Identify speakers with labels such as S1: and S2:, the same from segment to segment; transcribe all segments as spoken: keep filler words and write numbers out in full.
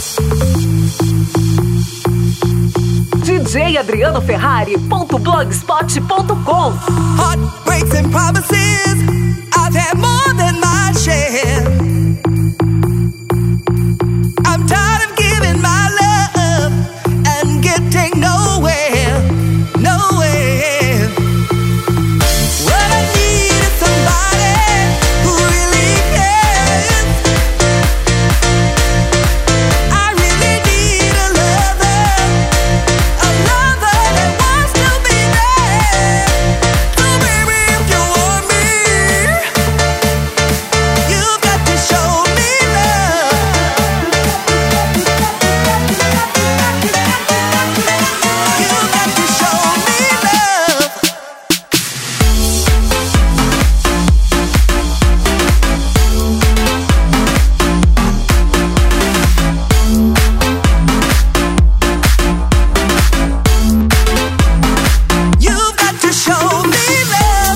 S1: D J Adriano Ferrari ponto blogspot ponto com.
S2: Heartbreaks and promises, I've had more than my share. I'm tired of giving my love and getting nowhere, nowhere. What I need is somebody who really cares. I really need a lover, a lover that wants to be there. So baby, if you want me, you've got to show me love. You've got to show me love. You've got to show me love.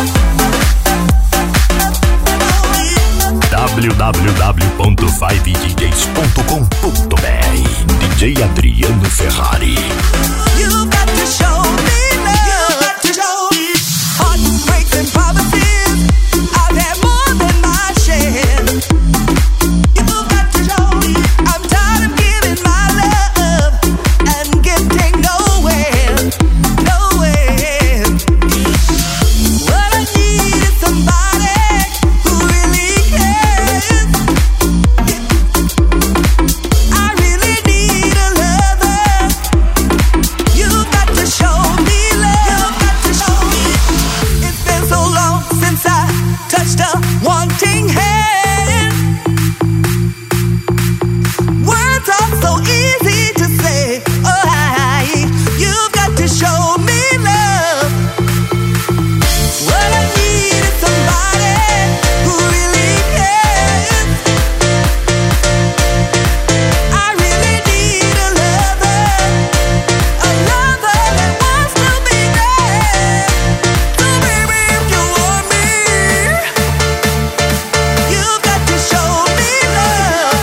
S3: w w w ponto five d js ponto com ponto b r. D J Adriano Ferrari.
S2: You've got to show me love. You've got to show me. Heartbreaks and promises, I've had more than my share. You've got to show me. I'm tired of giving my love and getting nowhere, nowhere. What I need is somebody who really cares. I really need a lover. You've got to show me love. You've got to show me. It's been so long since I touched a wanting hand. Words are so easy to say. Oh, I, you've got to show me love. What I need is somebody who really cares. I really need a lover, a lover that wants to be there. So baby, if you want me, you've got to show me love.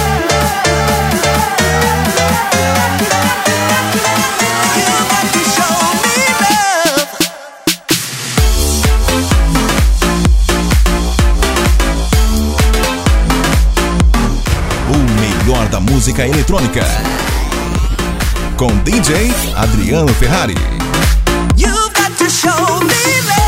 S2: You've got to show me love.
S4: O melhor da música eletrônica. Com D J Adriano Ferrari.
S2: You've got to show me love.